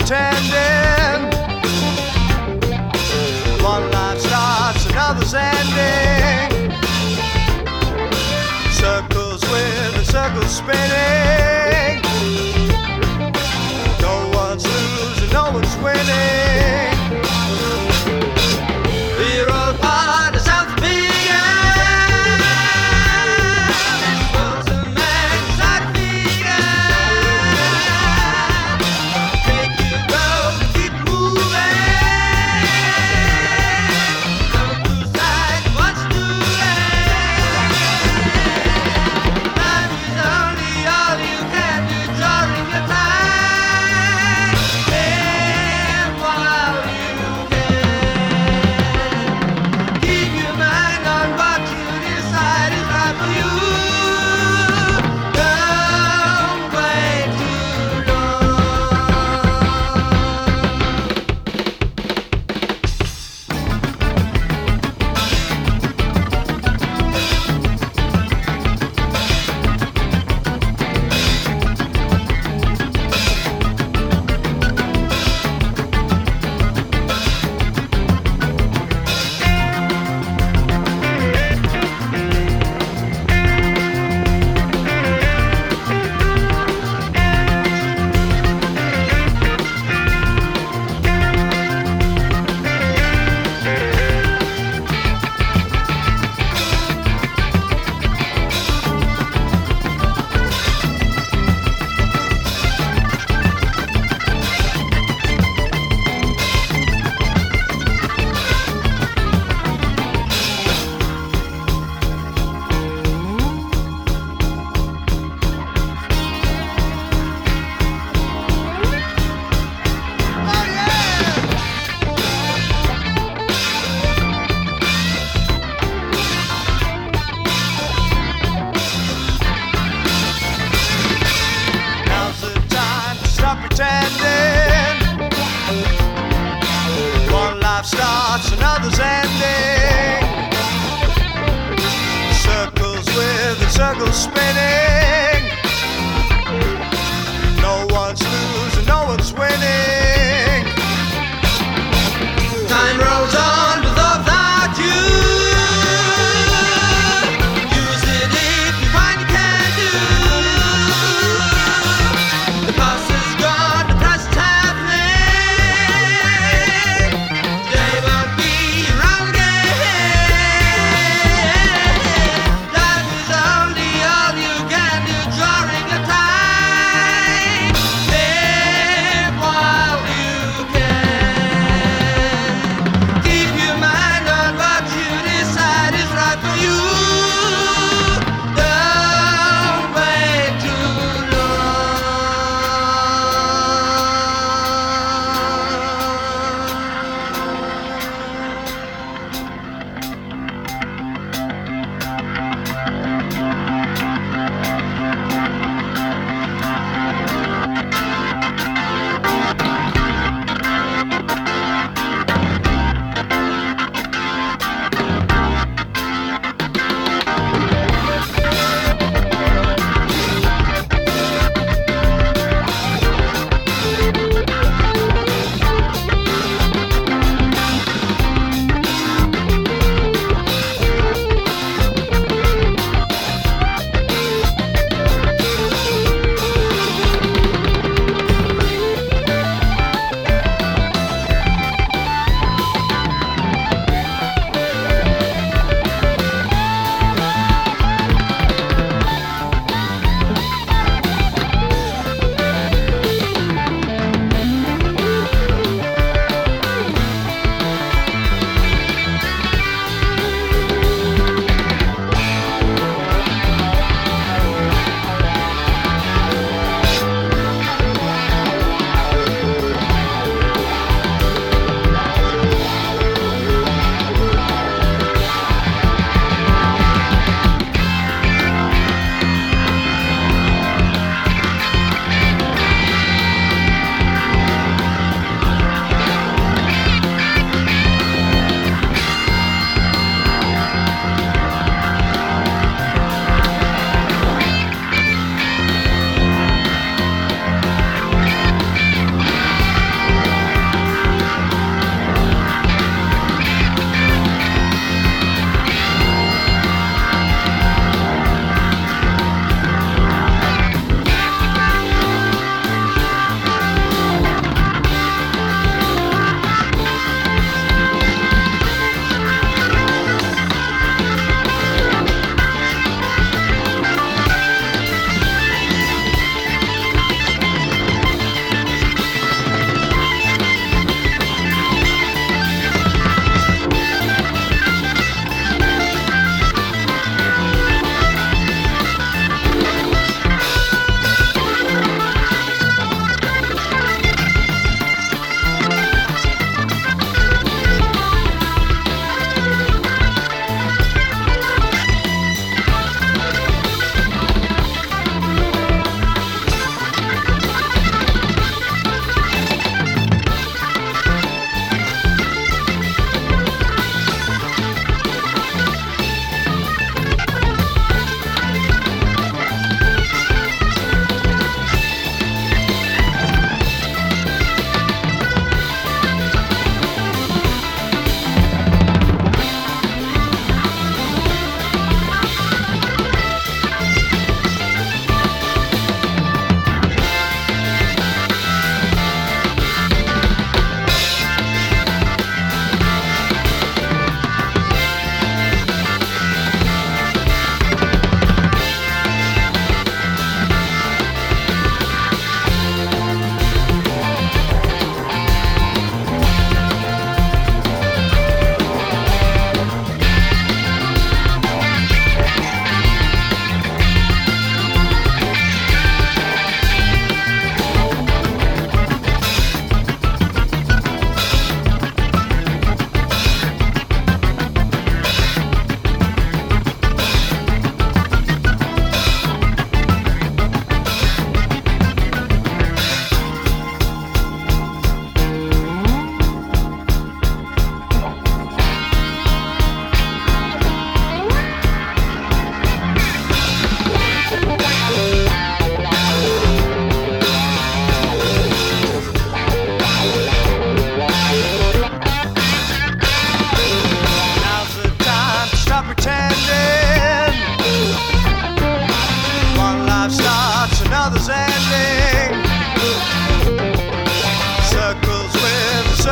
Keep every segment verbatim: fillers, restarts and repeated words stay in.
pretending. One life starts, another's ending. Circles with a circle spinning. No one's losing, no one's winning. We're all part of something bigger. This world's a man's life bigger. Make you go, keep moving. Don't lose sight of what's doing. Life is only all you can do during your time. Live while you can. Keep your mind on what you decide is right for you. Don't wait too long. Now's the time to stop pretending. One life starts, another's ending. Circles with a circle spinning. No one's losing, no one's winning. Time rolls on without you. Use it if you find you can do. The past is gone, the present's happening. Today won't be around again. Life is only all you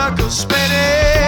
circle spinning.